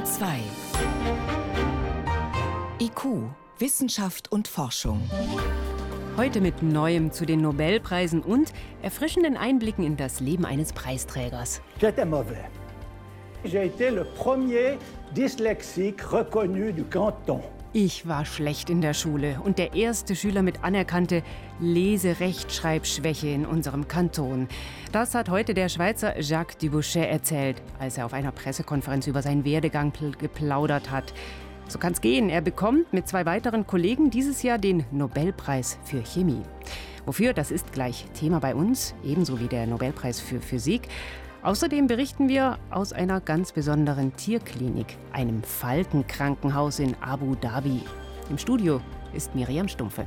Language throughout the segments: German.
2 IQ, Wissenschaft und Forschung. Heute mit Neuem zu den Nobelpreisen und erfrischenden Einblicken in das Leben eines Preisträgers. J'étais mauvais. J'ai été le premier dyslexique reconnu du canton. Ich war schlecht in der Schule und der erste Schüler mit anerkannte Lese-Rechtschreibschwäche in unserem Kanton. Das hat heute der Schweizer Jacques Dubochet erzählt, als er auf einer Pressekonferenz über seinen Werdegang geplaudert hat. So kann's gehen. Er bekommt mit 2 weiteren Kollegen dieses Jahr den Nobelpreis für Chemie. Wofür, das ist gleich Thema bei uns, ebenso wie der Nobelpreis für Physik. Außerdem berichten wir aus einer ganz besonderen Tierklinik, einem Faltenkrankenhaus in Abu Dhabi. Im Studio ist Miriam Stumpfe.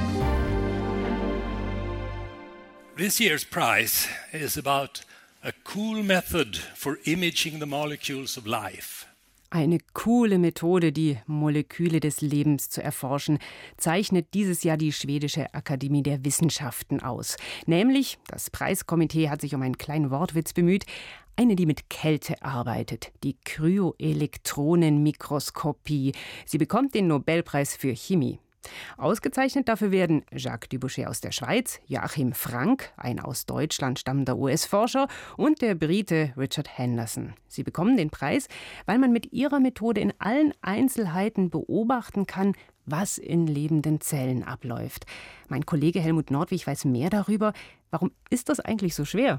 This year's prize is about a cool method for imaging the molecules of life. Eine coole Methode, die Moleküle des Lebens zu erforschen, zeichnet dieses Jahr die Schwedische Akademie der Wissenschaften aus. Nämlich, das Preiskomitee hat sich um einen kleinen Wortwitz bemüht, eine, die mit Kälte arbeitet, die Kryoelektronenmikroskopie. Sie bekommt den Nobelpreis für Chemie. Ausgezeichnet dafür werden Jacques Dubochet aus der Schweiz, Joachim Frank, ein aus Deutschland stammender US-Forscher, und der Brite Richard Henderson. Sie bekommen den Preis, weil man mit ihrer Methode in allen Einzelheiten beobachten kann, was in lebenden Zellen abläuft. Mein Kollege Helmut Nordwig weiß mehr darüber. Warum ist das eigentlich so schwer?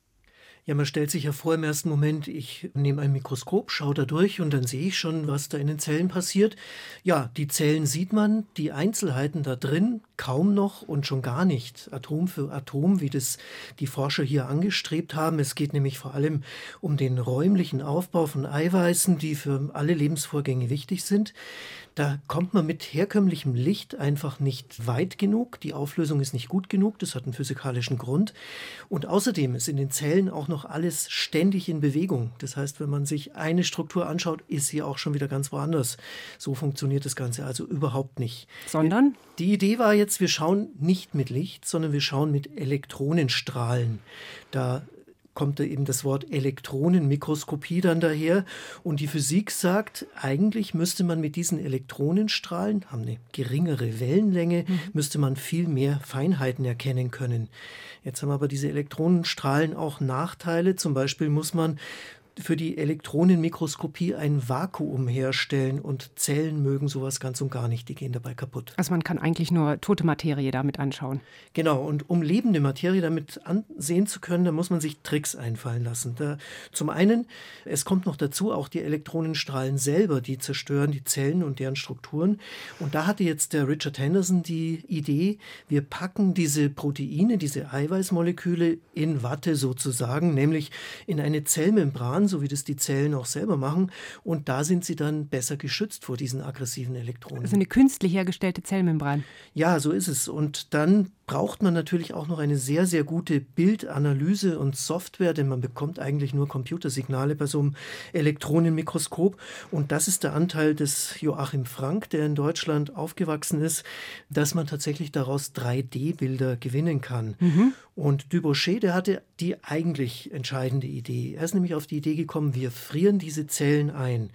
Ja, man stellt sich ja vor im ersten Moment, ich nehme ein Mikroskop, schaue da durch und dann sehe ich schon, was da in den Zellen passiert. Ja, die Zellen sieht man, die Einzelheiten da drin kaum noch und schon gar nicht Atom für Atom, wie das die Forscher hier angestrebt haben. Es geht nämlich vor allem um den räumlichen Aufbau von Eiweißen, die für alle Lebensvorgänge wichtig sind. Da kommt man mit herkömmlichem Licht einfach nicht weit genug. Die Auflösung ist nicht gut genug, das hat einen physikalischen Grund. Und außerdem ist in den Zellen auch noch alles ständig in Bewegung. Das heißt, wenn man sich eine Struktur anschaut, ist sie auch schon wieder ganz woanders. So funktioniert das Ganze also überhaupt nicht. Sondern? Die Idee war jetzt, wir schauen nicht mit Licht, sondern wir schauen mit Elektronenstrahlen. Da kommt da eben das Wort Elektronenmikroskopie dann daher. Und die Physik sagt, eigentlich müsste man mit diesen Elektronenstrahlen, haben eine geringere Wellenlänge, müsste man viel mehr Feinheiten erkennen können. Jetzt haben aber diese Elektronenstrahlen auch Nachteile. Zum Beispiel muss man für die Elektronenmikroskopie ein Vakuum herstellen und Zellen mögen sowas ganz und gar nicht, die gehen dabei kaputt. Also man kann eigentlich nur tote Materie damit anschauen. Genau, und um lebende Materie damit ansehen zu können, da muss man sich Tricks einfallen lassen. Zum einen, es kommt noch dazu, auch die Elektronenstrahlen selber, die zerstören die Zellen und deren Strukturen. Und da hatte jetzt der Richard Henderson die Idee, wir packen diese Proteine, diese Eiweißmoleküle in Watte sozusagen, nämlich in eine Zellmembran, so wie das die Zellen auch selber machen. Und da sind sie dann besser geschützt vor diesen aggressiven Elektronen. Also eine künstlich hergestellte Zellmembran. Ja, so ist es. Und dann braucht man natürlich auch noch eine sehr, sehr gute Bildanalyse und Software, denn man bekommt eigentlich nur Computersignale bei so einem Elektronenmikroskop. Und das ist der Anteil des Joachim Frank, der in Deutschland aufgewachsen ist, dass man tatsächlich daraus 3D-Bilder gewinnen kann. Und Dubochet, der hatte die eigentlich entscheidende Idee. Er ist nämlich auf die Idee gekommen, wir frieren diese Zellen ein.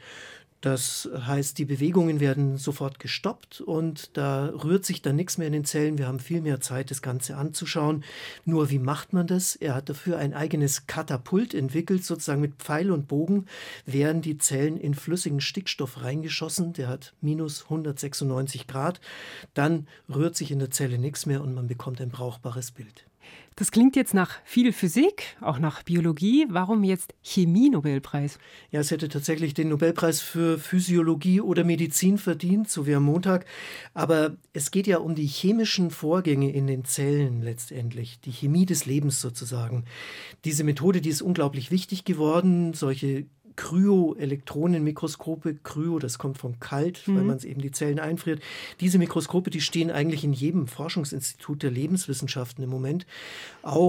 Das heißt, die Bewegungen werden sofort gestoppt und da rührt sich dann nichts mehr in den Zellen. Wir haben viel mehr Zeit, das Ganze anzuschauen. Nur wie macht man das? Er hat dafür ein eigenes Katapult entwickelt, sozusagen mit Pfeil und Bogen werden die Zellen in flüssigen Stickstoff reingeschossen. Der hat minus 196 Grad. Dann rührt sich in der Zelle nichts mehr und man bekommt ein brauchbares Bild. Das klingt jetzt nach viel Physik, auch nach Biologie. Warum jetzt Chemie-Nobelpreis? Ja, es hätte tatsächlich den Nobelpreis für Physiologie oder Medizin verdient, so wie am Montag. Aber es geht ja um die chemischen Vorgänge in den Zellen letztendlich, die Chemie des Lebens sozusagen. Diese Methode, die ist unglaublich wichtig geworden, solche Kryoelektronenmikroskope, Kryo, das kommt von kalt, weil man eben die Zellen einfriert. Diese Mikroskope, die stehen eigentlich in jedem Forschungsinstitut der Lebenswissenschaften im Moment. Auch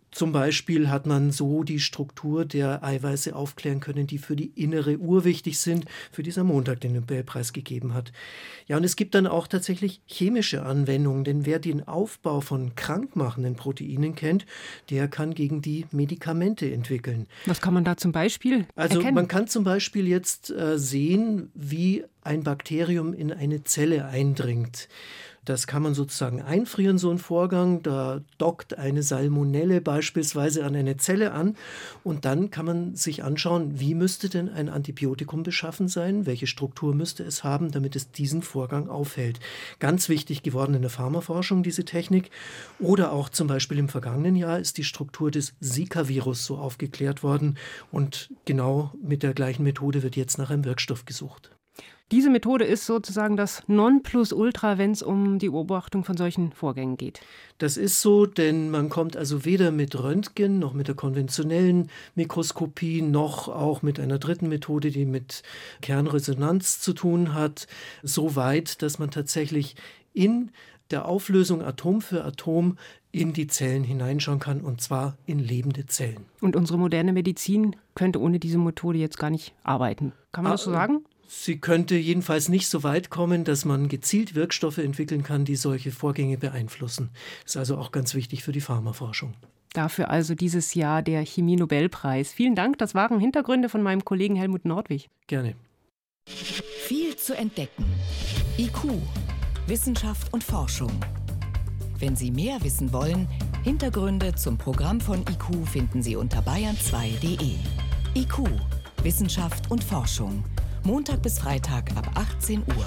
Zum Beispiel hat man so die Struktur der Eiweiße aufklären können, die für die innere Uhr wichtig sind, für die es am Montag den Nobelpreis gegeben hat. Ja, und es gibt dann auch tatsächlich chemische Anwendungen, denn wer den Aufbau von krankmachenden Proteinen kennt, der kann gegen die Medikamente entwickeln. Was kann man da zum Beispiel erkennen? Man kann zum Beispiel jetzt sehen, wie ein Bakterium in eine Zelle eindringt. Das kann man sozusagen einfrieren, so ein Vorgang. Da dockt eine Salmonelle beispielsweise an eine Zelle an. Und dann kann man sich anschauen, wie müsste denn ein Antibiotikum beschaffen sein? Welche Struktur müsste es haben, damit es diesen Vorgang aufhält? Ganz wichtig geworden in der Pharmaforschung, diese Technik. Oder auch zum Beispiel im vergangenen Jahr ist die Struktur des Zika-Virus so aufgeklärt worden. Und genau mit der gleichen Methode wird jetzt nach einem Wirkstoff gesucht. Diese Methode ist sozusagen das Nonplusultra, wenn es um die Beobachtung von solchen Vorgängen geht. Das ist so, denn man kommt also weder mit Röntgen noch mit der konventionellen Mikroskopie noch auch mit einer dritten Methode, die mit Kernresonanz zu tun hat, so weit, dass man tatsächlich in der Auflösung Atom für Atom in die Zellen hineinschauen kann, und zwar in lebende Zellen. Und unsere moderne Medizin könnte ohne diese Methode jetzt gar nicht arbeiten. Kann man das so sagen? Sie könnte jedenfalls nicht so weit kommen, dass man gezielt Wirkstoffe entwickeln kann, die solche Vorgänge beeinflussen. Das ist also auch ganz wichtig für die Pharmaforschung. Dafür also dieses Jahr der Chemie-Nobelpreis. Vielen Dank, das waren Hintergründe von meinem Kollegen Helmut Nordwig. Gerne. Viel zu entdecken. IQ, Wissenschaft und Forschung. Wenn Sie mehr wissen wollen, Hintergründe zum Programm von IQ finden Sie unter bayern2.de. IQ, Wissenschaft und Forschung. Montag bis Freitag ab 18 Uhr.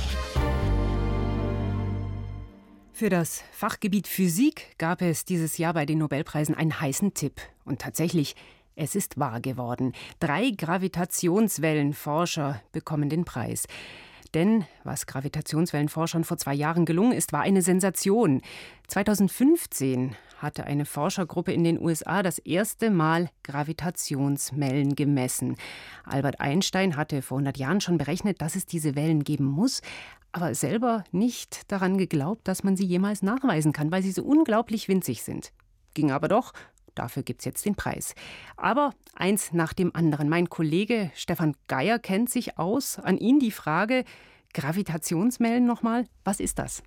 Für das Fachgebiet Physik gab es dieses Jahr bei den Nobelpreisen einen heißen Tipp. Und tatsächlich, es ist wahr geworden. 3 Gravitationswellenforscher bekommen den Preis. Denn was Gravitationswellenforschern vor 2 Jahren gelungen ist, war eine Sensation. 2015 hatte eine Forschergruppe in den USA das erste Mal Gravitationswellen gemessen. Albert Einstein hatte vor 100 Jahren schon berechnet, dass es diese Wellen geben muss, aber selber nicht daran geglaubt, dass man sie jemals nachweisen kann, weil sie so unglaublich winzig sind. Ging aber doch. Dafür gibt es jetzt den Preis. Aber eins nach dem anderen. Mein Kollege Stefan Geier kennt sich aus. An ihn die Frage, Gravitationswellen nochmal, was ist das?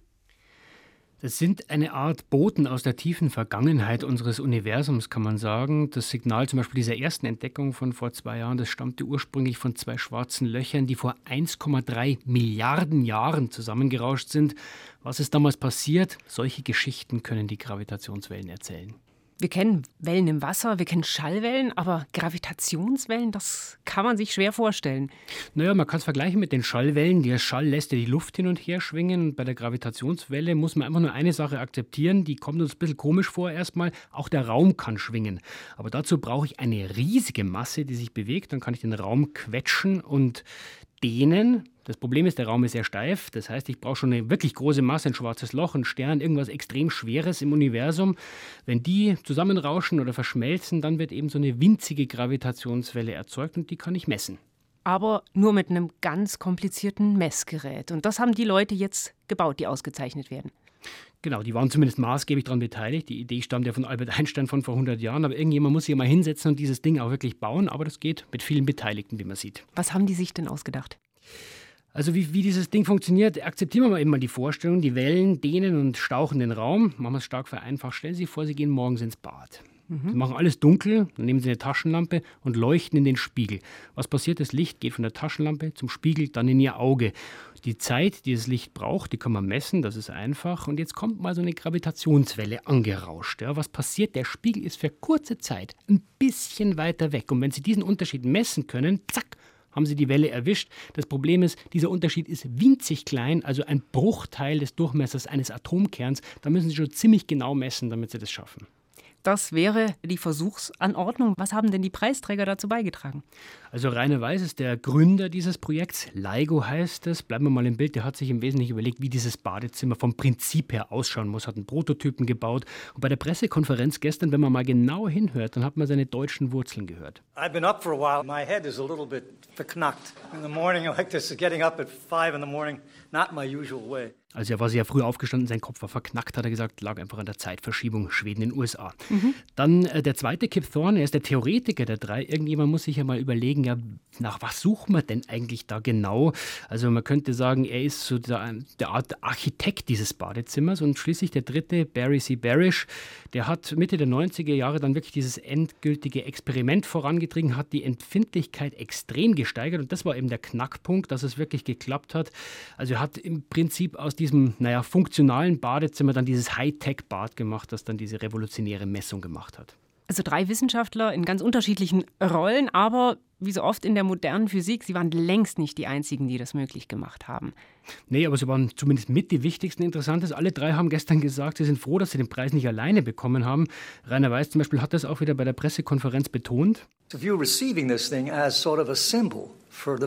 Das sind eine Art Boten aus der tiefen Vergangenheit unseres Universums, kann man sagen. Das Signal zum Beispiel dieser ersten Entdeckung von vor 2 Jahren, das stammte ursprünglich von 2 schwarzen Löchern, die vor 1,3 Milliarden Jahren zusammengerauscht sind. Was ist damals passiert? Solche Geschichten können die Gravitationswellen erzählen. Wir kennen Wellen im Wasser, wir kennen Schallwellen, aber Gravitationswellen, das kann man sich schwer vorstellen. Naja, man kann es vergleichen mit den Schallwellen. Der Schall lässt ja die Luft hin und her schwingen. Und bei der Gravitationswelle muss man einfach nur eine Sache akzeptieren, die kommt uns ein bisschen komisch vor erstmal. Auch der Raum kann schwingen. Aber dazu brauche ich eine riesige Masse, die sich bewegt. Dann kann ich den Raum quetschen und dehnen. Das Problem ist, der Raum ist sehr steif. Das heißt, ich brauche schon eine wirklich große Masse, ein schwarzes Loch, ein Stern, irgendwas extrem Schweres im Universum. Wenn die zusammenrauschen oder verschmelzen, dann wird eben so eine winzige Gravitationswelle erzeugt und die kann ich messen. Aber nur mit einem ganz komplizierten Messgerät. Und das haben die Leute jetzt gebaut, die ausgezeichnet werden. Genau, die waren zumindest maßgeblich daran beteiligt. Die Idee stammt ja von Albert Einstein von vor 100 Jahren. Aber irgendjemand muss sich ja mal hinsetzen und dieses Ding auch wirklich bauen. Aber das geht mit vielen Beteiligten, wie man sieht. Was haben die sich denn ausgedacht? Also wie dieses Ding funktioniert, akzeptieren wir mal eben mal die Vorstellung, die Wellen dehnen und stauchen den Raum. Machen wir es stark vereinfacht. Stellen Sie sich vor, Sie gehen morgens ins Bad. Sie machen alles dunkel, dann nehmen Sie eine Taschenlampe und leuchten in den Spiegel. Was passiert? Das Licht geht von der Taschenlampe zum Spiegel, dann in Ihr Auge. Die Zeit, die das Licht braucht, die kann man messen, das ist einfach. Und jetzt kommt mal so eine Gravitationswelle angerauscht. Ja, was passiert? Der Spiegel ist für kurze Zeit ein bisschen weiter weg. Und wenn Sie diesen Unterschied messen können, zack, haben Sie die Welle erwischt. Das Problem ist, dieser Unterschied ist winzig klein, also ein Bruchteil des Durchmessers eines Atomkerns. Da müssen Sie schon ziemlich genau messen, damit Sie das schaffen. Das wäre die Versuchsanordnung. Was haben denn die Preisträger dazu beigetragen? Also Rainer Weiss ist der Gründer dieses Projekts. LIGO heißt es. Bleiben wir mal im Bild. Der hat sich im Wesentlichen überlegt, wie dieses Badezimmer vom Prinzip her ausschauen muss. Hat einen Prototypen gebaut. Und bei der Pressekonferenz gestern, wenn man mal genau hinhört, dann hat man seine deutschen Wurzeln gehört. I've been up for a while. My head is a little bit verknackt. In the morning like this, getting up at 5 in the morning, not my usual way. Also er war sehr früh aufgestanden, sein Kopf war verknackt, hat er gesagt, lag einfach an der Zeitverschiebung Schweden in den USA. Dann der zweite Kip Thorne, er ist der Theoretiker der 3. Irgendjemand muss sich ja mal überlegen, ja, nach was sucht man denn eigentlich da genau? Also man könnte sagen, er ist so der Art Architekt dieses Badezimmers. Und schließlich der dritte, Barry C. Barish, der hat Mitte der 90er Jahre dann wirklich dieses endgültige Experiment vorangetrieben, hat die Empfindlichkeit extrem gesteigert und das war eben der Knackpunkt, dass es wirklich geklappt hat. Also er hat im Prinzip aus diesem, funktionalen Badezimmer dann dieses Hightech-Bad gemacht, das dann diese revolutionäre Messung gemacht hat. Also 3 Wissenschaftler in ganz unterschiedlichen Rollen, aber wie so oft in der modernen Physik, sie waren längst nicht die einzigen, die das möglich gemacht haben. Nee, aber sie waren zumindest mit die wichtigsten. Interessant ist, alle 3 haben gestern gesagt, sie sind froh, dass sie den Preis nicht alleine bekommen haben. Rainer Weiss zum Beispiel hat das auch wieder bei der Pressekonferenz betont. To view receiving this thing as sort of a symbol for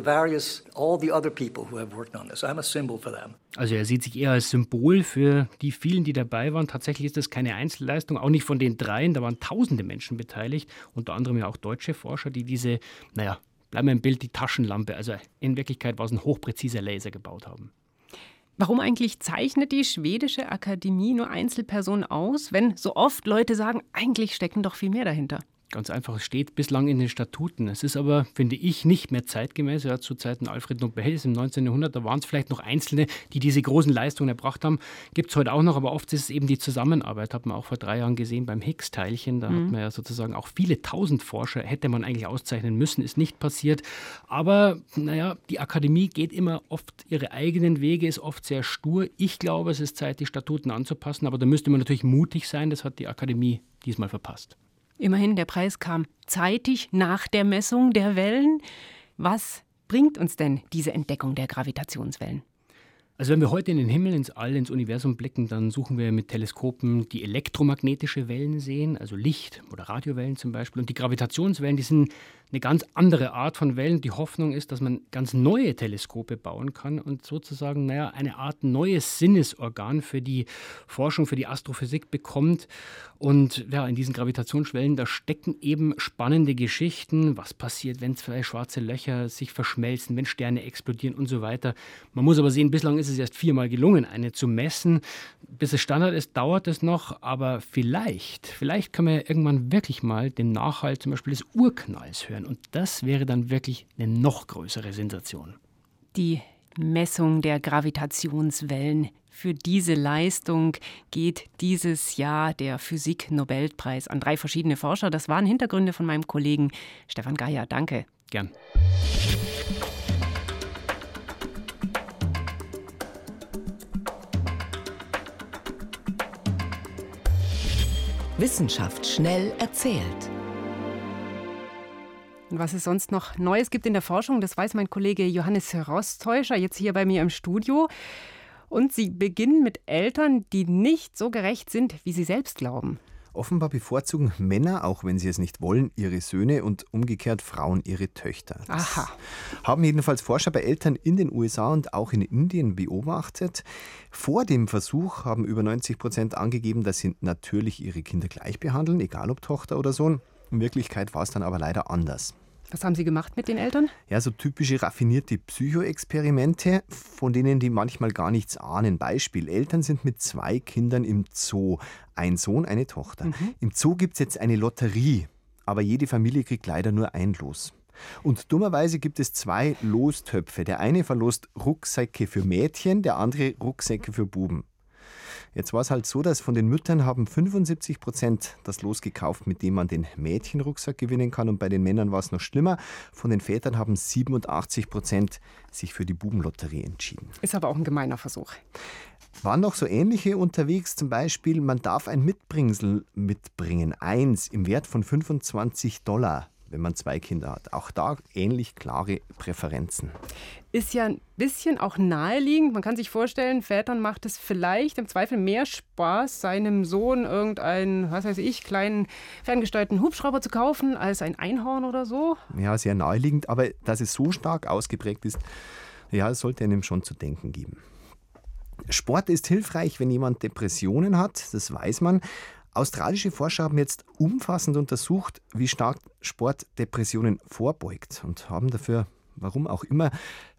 all the other people who have worked on this. I'm a symbol for them. Also er sieht sich eher als Symbol für die vielen, die dabei waren. Tatsächlich ist das keine Einzelleistung, auch nicht von den 3. Da waren tausende Menschen beteiligt, unter anderem ja auch deutsche Forscher, die diese, bleiben wir im Bild, die Taschenlampe, also in Wirklichkeit war es ein hochpräziser Laser gebaut haben. Warum eigentlich zeichnet die schwedische Akademie nur Einzelpersonen aus, wenn so oft Leute sagen, eigentlich stecken doch viel mehr dahinter? Ganz einfach, es steht bislang in den Statuten. Es ist aber, finde ich, nicht mehr zeitgemäß. Ja, zu Zeiten Alfred Nobels im 19. Jahrhundert, da waren es vielleicht noch Einzelne, die diese großen Leistungen erbracht haben. Gibt es heute auch noch, aber oft ist es eben die Zusammenarbeit. Hat man auch vor 3 Jahren gesehen beim Higgs-Teilchen. Da hat man ja sozusagen auch viele tausend Forscher, hätte man eigentlich auszeichnen müssen, ist nicht passiert. Aber die Akademie geht immer oft ihre eigenen Wege, ist oft sehr stur. Ich glaube, es ist Zeit, die Statuten anzupassen, aber da müsste man natürlich mutig sein. Das hat die Akademie diesmal verpasst. Immerhin, der Preis kam zeitig nach der Messung der Wellen. Was bringt uns denn diese Entdeckung der Gravitationswellen? Also wenn wir heute in den Himmel, ins All, ins Universum blicken, dann suchen wir mit Teleskopen die elektromagnetische Wellen sehen, also Licht- oder Radiowellen zum Beispiel. Und die Gravitationswellen, die sind eine ganz andere Art von Wellen. Die Hoffnung ist, dass man ganz neue Teleskope bauen kann und sozusagen eine Art neues Sinnesorgan für die Forschung, für die Astrophysik bekommt. Und in diesen Gravitationswellen, da stecken eben spannende Geschichten. Was passiert, wenn 2 schwarze Löcher sich verschmelzen, wenn Sterne explodieren und so weiter. Man muss aber sehen, bislang ist es erst 4-mal gelungen, eine zu messen. Bis es Standard ist, dauert es noch. Aber vielleicht können wir ja irgendwann wirklich mal den Nachhall zum Beispiel des Urknalls hören. Und das wäre dann wirklich eine noch größere Sensation. Die Messung der Gravitationswellen. Für diese Leistung geht dieses Jahr der Physik-Nobelpreis an 3 verschiedene Forscher. Das waren Hintergründe von meinem Kollegen Stefan Geier. Danke. Gern. Wissenschaft schnell erzählt. Und was es sonst noch Neues gibt in der Forschung, das weiß mein Kollege Johannes Rostäuscher jetzt hier bei mir im Studio. Und sie beginnen mit Eltern, die nicht so gerecht sind, wie sie selbst glauben. Offenbar bevorzugen Männer, auch wenn sie es nicht wollen, ihre Söhne und umgekehrt Frauen ihre Töchter. Das haben jedenfalls Forscher bei Eltern in den USA und auch in Indien beobachtet. Vor dem Versuch haben über 90% angegeben, dass sie natürlich ihre Kinder gleich behandeln, egal ob Tochter oder Sohn. In Wirklichkeit war es dann aber leider anders. Was haben Sie gemacht mit den Eltern? Ja, so typische raffinierte Psychoexperimente, von denen die manchmal gar nichts ahnen. Beispiel, Eltern sind mit 2 Kindern im Zoo. Ein Sohn, eine Tochter. Im Zoo gibt es jetzt eine Lotterie, aber jede Familie kriegt leider nur ein Los. Und dummerweise gibt es 2 Lostöpfe. Der eine verlost Rucksäcke für Mädchen, der andere Rucksäcke für Buben. Jetzt war es halt so, dass von den Müttern haben 75% das Los gekauft, mit dem man den Mädchenrucksack gewinnen kann. Und bei den Männern war es noch schlimmer. Von den Vätern haben 87% sich für die Bubenlotterie entschieden. Ist aber auch ein gemeiner Versuch. Waren noch so ähnliche unterwegs, zum Beispiel, man darf ein Mitbringsel mitbringen, 1 im Wert von $25, wenn man 2 Kinder hat. Auch da ähnlich klare Präferenzen. Ist ja ein bisschen auch naheliegend. Man kann sich vorstellen, Vätern macht es vielleicht im Zweifel mehr Spaß, seinem Sohn irgendeinen, kleinen ferngesteuerten Hubschrauber zu kaufen, als ein Einhorn oder so. Ja, sehr naheliegend, aber dass es so stark ausgeprägt ist, ja, es sollte einem schon zu denken geben. Sport ist hilfreich, wenn jemand Depressionen hat, das weiß man. Australische Forscher haben jetzt umfassend untersucht, wie stark Sport Depressionen vorbeugt und haben dafür warum auch immer,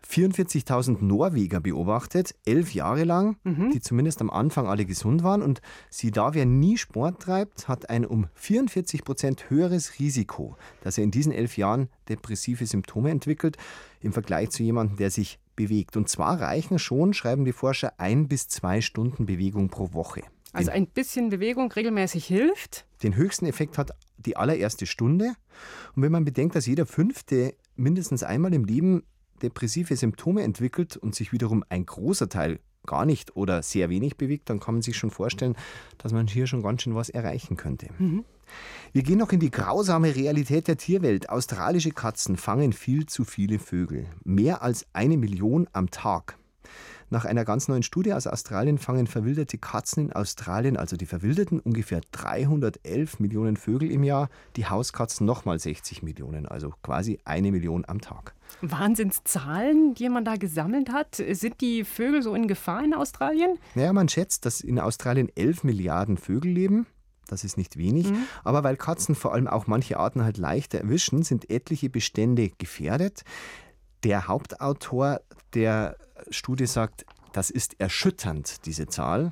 44.000 Norweger beobachtet, 11 Jahre lang, die zumindest am Anfang alle gesund waren. Und sieh da, wer nie Sport treibt, hat ein um 44% höheres Risiko, dass er in diesen 11 Jahren depressive Symptome entwickelt, im Vergleich zu jemandem, der sich bewegt. Und zwar reichen schon, schreiben die Forscher, 1 bis 2 Stunden Bewegung pro Woche. Also ein bisschen Bewegung regelmäßig hilft? Den höchsten Effekt hat die allererste Stunde. Und wenn man bedenkt, dass jeder Fünfte mindestens einmal im Leben depressive Symptome entwickelt und sich wiederum ein großer Teil gar nicht oder sehr wenig bewegt, dann kann man sich schon vorstellen, dass man hier schon ganz schön was erreichen könnte. Wir gehen noch in die grausame Realität der Tierwelt. Australische Katzen fangen viel zu viele Vögel. Mehr als 1 Million am Tag. Nach einer ganz neuen Studie aus Australien fangen verwilderte Katzen in Australien, also die Verwilderten, ungefähr 311 Millionen Vögel im Jahr, die Hauskatzen nochmal 60 Millionen, also quasi 1 Million am Tag. Wahnsinnszahlen, die man da gesammelt hat. Sind die Vögel so in Gefahr in Australien? Naja, man schätzt, dass in Australien 11 Milliarden Vögel leben. Das ist nicht wenig. Aber weil Katzen vor allem auch manche Arten halt leichter erwischen, sind etliche Bestände gefährdet. Der Hauptautor der Studie sagt, das ist erschütternd, diese Zahl.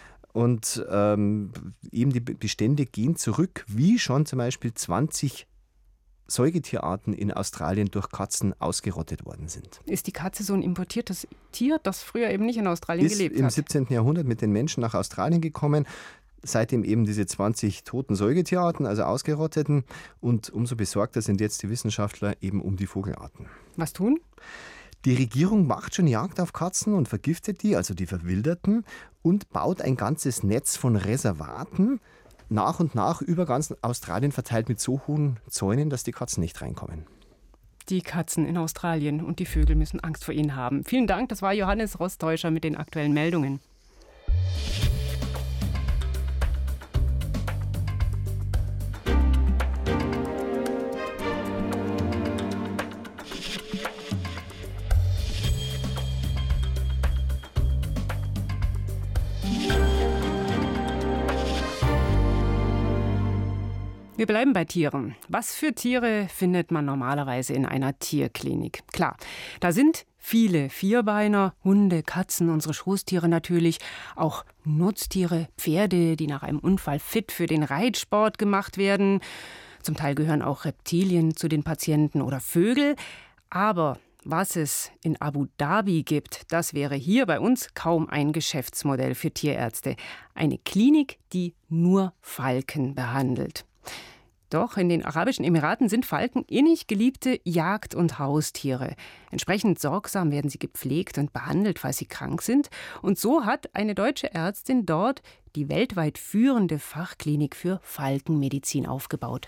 Und eben die Bestände gehen zurück, wie schon zum Beispiel 20 Säugetierarten in Australien durch Katzen ausgerottet worden sind. Ist die Katze so ein importiertes Tier, das früher eben nicht in Australien gelebt hat? Ist im 17. Jahrhundert mit den Menschen nach Australien gekommen. Seitdem eben diese 20 toten Säugetierarten, also ausgerotteten. Und umso besorgter sind jetzt die Wissenschaftler eben um die Vogelarten. Was tun? Die Regierung macht schon Jagd auf Katzen und vergiftet die, also die Verwilderten, und baut ein ganzes Netz von Reservaten nach und nach über ganz Australien verteilt mit so hohen Zäunen, dass die Katzen nicht reinkommen. Die Katzen in Australien und die Vögel müssen Angst vor ihnen haben. Vielen Dank, das war Johannes Rostäuscher mit den aktuellen Meldungen. Wir bleiben bei Tieren. Was für Tiere findet man normalerweise in einer Tierklinik? Klar, da sind viele Vierbeiner, Hunde, Katzen, unsere Schoßtiere natürlich, auch Nutztiere, Pferde, die nach einem Unfall fit für den Reitsport gemacht werden. Zum Teil gehören auch Reptilien zu den Patienten oder Vögel. Aber was es in Abu Dhabi gibt, das wäre hier bei uns kaum ein Geschäftsmodell für Tierärzte. Eine Klinik, die nur Falken behandelt. Doch in den Arabischen Emiraten sind Falken innig geliebte Jagd- und Haustiere. Entsprechend sorgsam werden sie gepflegt und behandelt, falls sie krank sind. Und so hat eine deutsche Ärztin dort die weltweit führende Fachklinik für Falkenmedizin aufgebaut.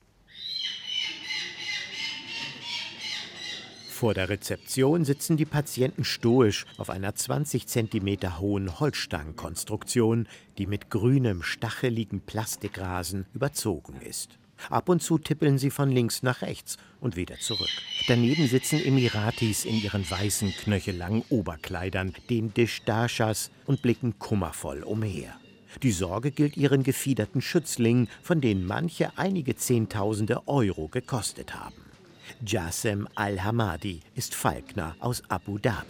Vor der Rezeption sitzen die Patienten stoisch auf einer 20 cm hohen Holzstangenkonstruktion, die mit grünem, stacheligen Plastikrasen überzogen ist. Ab und zu tippeln sie von links nach rechts und wieder zurück. Daneben sitzen Emiratis in ihren weißen, knöchellangen Oberkleidern, den Dishdashas, und blicken kummervoll umher. Die Sorge gilt ihren gefiederten Schützlingen, von denen manche einige Zehntausende Euro gekostet haben. Jasem Al-Hamadi ist Falkner aus Abu Dhabi.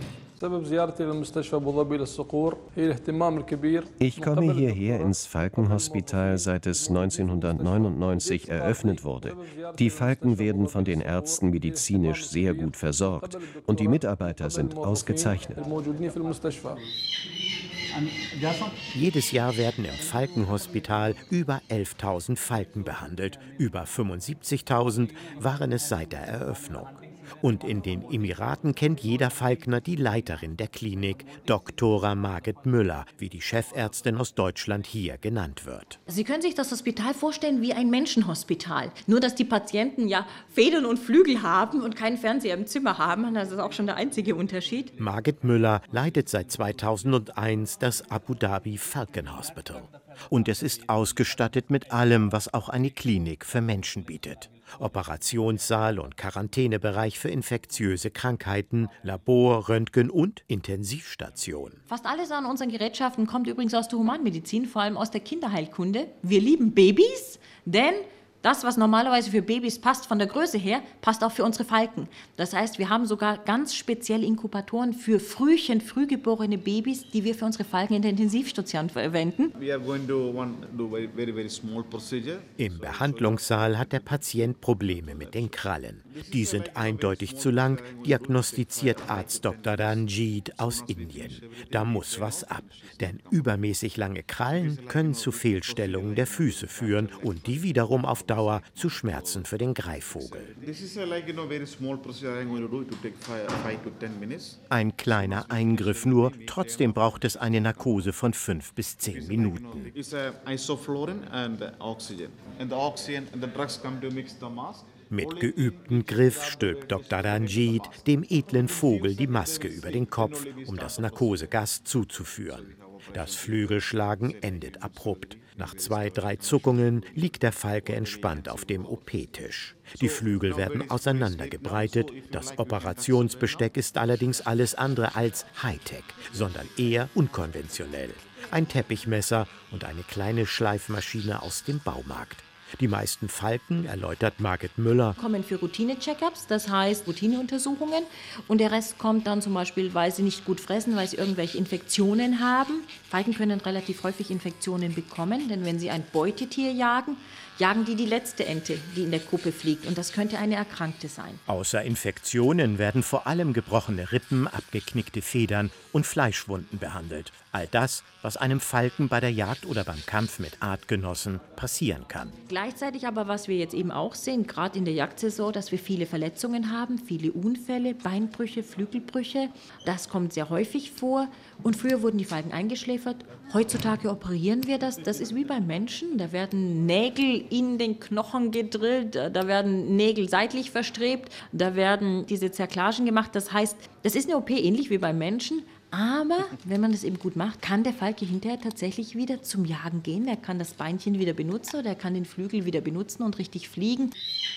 Ich komme hierher ins Falkenhospital, seit es 1999 eröffnet wurde. Die Falken werden von den Ärzten medizinisch sehr gut versorgt und die Mitarbeiter sind ausgezeichnet. Jedes Jahr werden im Falkenhospital über 11.000 Falken behandelt. Über 75.000 waren es seit der Eröffnung. Und in den Emiraten kennt jeder Falkner die Leiterin der Klinik, Dr. Margit Müller, wie die Chefärztin aus Deutschland hier genannt wird. Sie können sich das Hospital vorstellen wie ein Menschenhospital. Nur, dass die Patienten ja Federn und Flügel haben und keinen Fernseher im Zimmer haben. Das ist auch schon der einzige Unterschied. Margit Müller leitet seit 2001 das Abu Dhabi Falcon Hospital. Und es ist ausgestattet mit allem, was auch eine Klinik für Menschen bietet. Operationssaal und Quarantänebereich für infektiöse Krankheiten, Labor, Röntgen und Intensivstation. Fast alles an unseren Gerätschaften kommt übrigens aus der Humanmedizin, vor allem aus der Kinderheilkunde. Wir lieben Babys, denn Das, was normalerweise für Babys passt von der Größe her, passt auch für unsere Falken. Das heißt, wir haben sogar ganz spezielle Inkubatoren für Frühchen, frühgeborene Babys, die wir für unsere Falken in der Intensivstation verwenden. Im Behandlungssaal hat der Patient Probleme mit den Krallen. Die sind eindeutig zu lang, diagnostiziert Arzt Dr. Ranjit aus Indien. Da muss was ab, denn übermäßig lange Krallen können zu Fehlstellungen der Füße führen und die wiederum auf Dauer zu Schmerzen für den Greifvogel. Ein kleiner Eingriff nur, trotzdem braucht es eine Narkose von 5 bis 10 Minuten. Mit geübtem Griff stülpt Dr. Ranjit dem edlen Vogel die Maske über den Kopf, um das Narkosegas zuzuführen. Das Flügelschlagen endet abrupt. Nach 2, 3 Zuckungen liegt der Falke entspannt auf dem OP-Tisch. Die Flügel werden auseinandergebreitet. Das Operationsbesteck ist allerdings alles andere als Hightech, sondern eher unkonventionell. Ein Teppichmesser und eine kleine Schleifmaschine aus dem Baumarkt. Die meisten Falken, erläutert Margit Müller, kommen für Routine-Check-ups, das heißt Routineuntersuchungen. Und der Rest kommt dann zum Beispiel, weil sie nicht gut fressen, weil sie irgendwelche Infektionen haben. Falken können relativ häufig Infektionen bekommen, denn wenn sie ein Beutetier jagen, jagen die letzte Ente, die in der Gruppe fliegt. Und das könnte eine Erkrankte sein. Außer Infektionen werden vor allem gebrochene Rippen, abgeknickte Federn und Fleischwunden behandelt. All das, was einem Falken bei der Jagd oder beim Kampf mit Artgenossen passieren kann. Gleichzeitig aber, was wir jetzt eben auch sehen, gerade in der Jagdsaison, dass wir viele Verletzungen haben, viele Unfälle, Beinbrüche, Flügelbrüche. Das kommt sehr häufig vor. Und früher wurden die Falken eingeschläfert. Heutzutage operieren wir das. Das ist wie beim Menschen. Da werden Nägel in den Knochen gedrillt, da werden Nägel seitlich verstrebt, da werden diese Zerklagen gemacht. Das heißt, das ist eine OP ähnlich wie beim Menschen. Aber wenn man das eben gut macht, kann der Falke hinterher tatsächlich wieder zum Jagen gehen. Er kann das Beinchen wieder benutzen oder er kann den Flügel wieder benutzen und richtig fliegen.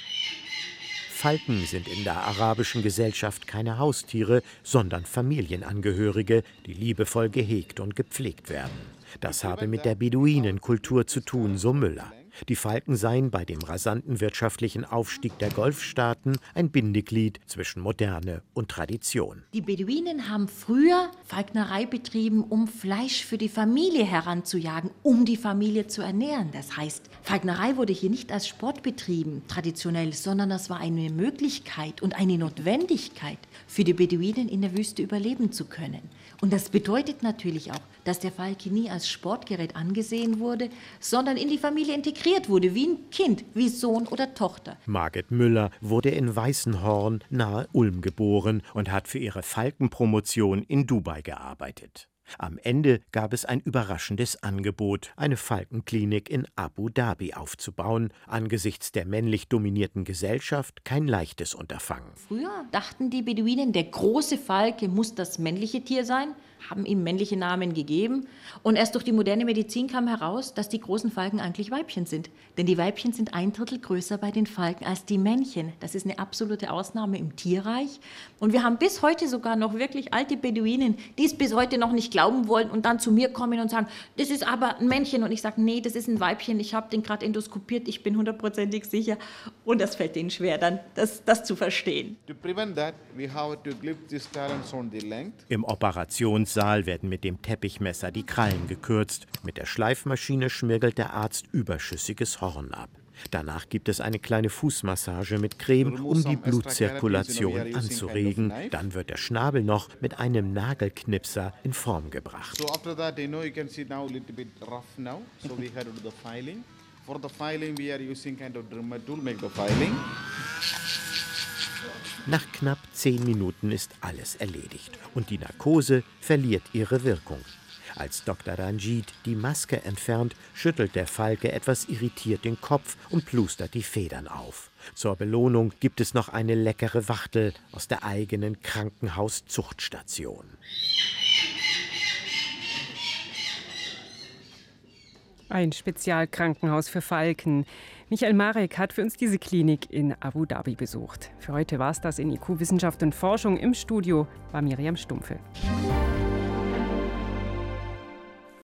Falken sind in der arabischen Gesellschaft keine Haustiere, sondern Familienangehörige, die liebevoll gehegt und gepflegt werden. Das habe mit der Beduinenkultur zu tun, so Müller. Die Falken seien bei dem rasanten wirtschaftlichen Aufstieg der Golfstaaten ein Bindeglied zwischen Moderne und Tradition. Die Beduinen haben früher Falknerei betrieben, um Fleisch für die Familie heranzujagen, um die Familie zu ernähren. Das heißt, Falknerei wurde hier nicht als Sport betrieben, traditionell, sondern das war eine Möglichkeit und eine Notwendigkeit für die Beduinen in der Wüste überleben zu können. Und das bedeutet natürlich auch, dass der Falke nie als Sportgerät angesehen wurde, sondern in die Familie integriert wurde, wie ein Kind, wie Sohn oder Tochter. Margit Müller wurde in Weißenhorn nahe Ulm geboren und hat für ihre Falkenpromotion in Dubai gearbeitet. Am Ende gab es ein überraschendes Angebot, eine Falkenklinik in Abu Dhabi aufzubauen. Angesichts der männlich dominierten Gesellschaft kein leichtes Unterfangen. Früher dachten die Beduinen, der große Falke muss das männliche Tier sein, haben ihm männliche Namen gegeben. Und erst durch die moderne Medizin kam heraus, dass die großen Falken eigentlich Weibchen sind. Denn die Weibchen sind 1/3 größer bei den Falken als die Männchen. Das ist eine absolute Ausnahme im Tierreich. Und wir haben bis heute sogar noch wirklich alte Beduinen, die es bis heute noch nicht glauben wollen und dann zu mir kommen und sagen, das ist aber ein Männchen. Und ich sage, nee, das ist ein Weibchen. Ich habe den gerade endoskopiert, ich bin 100%ig sicher. Und das fällt denen schwer, dann das zu verstehen. Im Operationssaal werden mit dem Teppichmesser die Krallen gekürzt. Mit der Schleifmaschine schmirgelt der Arzt überschüssiges Horn ab. Danach gibt es eine kleine Fußmassage mit Creme, um die Blutzirkulation anzuregen. Dann wird der Schnabel noch mit einem Nagelknipser in Form gebracht. Nach knapp 10 Minuten ist alles erledigt und die Narkose verliert ihre Wirkung. Als Dr. Ranjit die Maske entfernt, schüttelt der Falke etwas irritiert den Kopf und plustert die Federn auf. Zur Belohnung gibt es noch eine leckere Wachtel aus der eigenen Krankenhauszuchtstation. Ein Spezialkrankenhaus für Falken. Michael Marek hat für uns diese Klinik in Abu Dhabi besucht. Für heute war es das in IQ Wissenschaft und Forschung. Im Studio war Miriam Stumpfe.